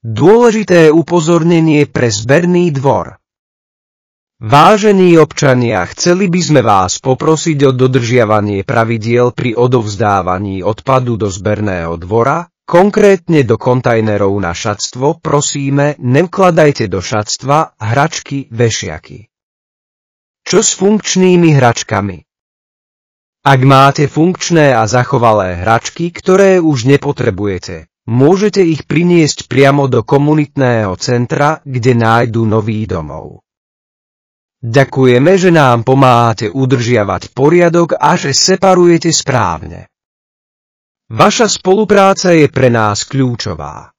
Dôležité upozornenie pre zberný dvor. Vážení občania, chceli by sme vás poprosiť o dodržiavanie pravidiel pri odovzdávaní odpadu do zberného dvora, konkrétne do kontajnerov na šatstvo. Prosíme, nevkladajte do šatstva hračky, vešiaky. Čo s funkčnými hračkami? Ak máte funkčné a zachovalé hračky, ktoré už nepotrebujete, môžete ich priniesť priamo do komunitného centra, kde nájdu nový domov. Ďakujeme, že nám pomáhate udržiavať poriadok a že separujete správne. Vaša spolupráca je pre nás kľúčová.